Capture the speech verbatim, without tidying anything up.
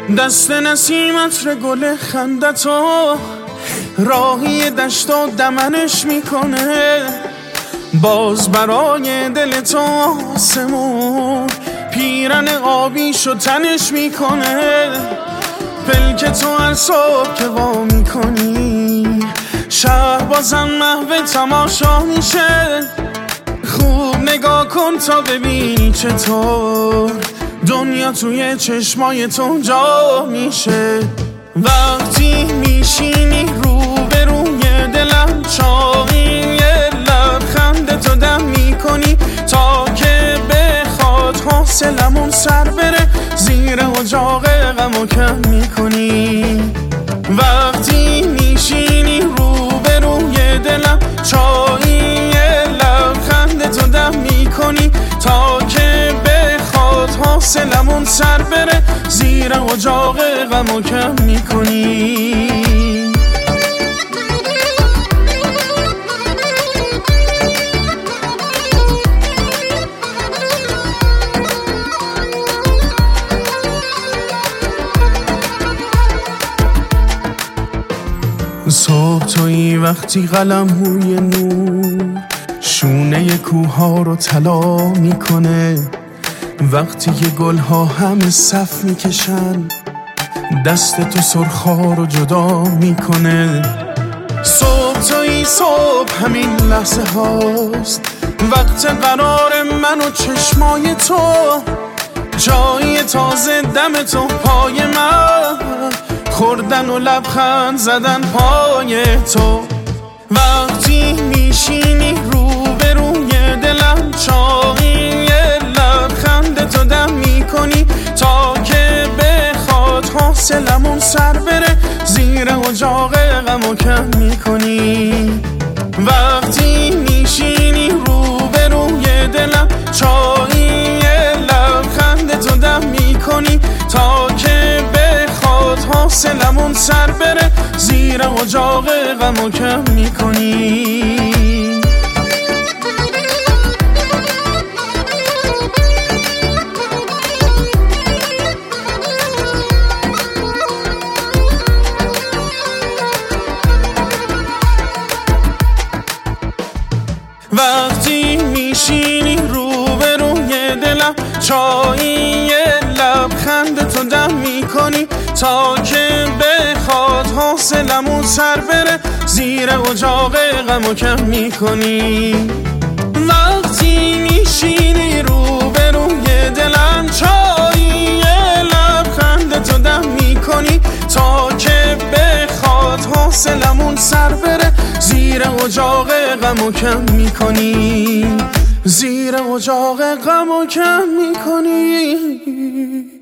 دست نسیم عطر گل خندتو راهی دشت و دمنش میکنه، باز برای دل تو آسمون پیرن آبیشو تنش میکنه. پلک تو هر صبح که وا میکنی شهر بازم محو تماشا میشه. خوب نگاه کن تا ببینی چطور دنیا توی چشمای تو جا میشه. وقتی میشینی رو به روی دلم چاقی، یه لبخند تو دم میکنی تا که بخواد حوصلمون سر بره، زیر اجاق غمو کم میکنی. وقتی میشینی رو به روی دلم چایی، یه لبخند تو دم میکنی تا که بخواد حوصلمون سر بره، زیر اجاق غمو کم میکنی. صبح تویی وقتی قلم روی نور شونه کوها رو طلا میکنه، وقتی که گلها همه صف میکشن دست تو سرخا رو جدا میکنه. صبح تویی صبح همین لحظه هاست، وقت قرار من و چشمای تو، جایی تازه دم تو پای من، خوردن و لبخند زدن پای تو. وقتی میشینی رو به روی دلم چاقی، یه لبخند تو دم میکنی تا که بخواد حوصلمون سر بره، زیر اجاق غمو کم میکنی. وقتی میشینی رو به روی دلم چاقی، یه لبخند تو دم میکنی تا که بخواد حوصلمون سر بره، زیر اجاق غمو کم میکنی. وقتی میشینی رو به روی دلم چایی، یه لبخند تو دم میکنی تا که بخواد حوصلمون سر بره، زیر اجاق غمو کم میکنی. وقتی میشینی رو به روی دلم چایی، یه لبخند تو دم میکنی تا که بخواد حوصلمون سر بره، زیر اجاق غمو کم میکنی، زیر اجاق غمو کم میکنی.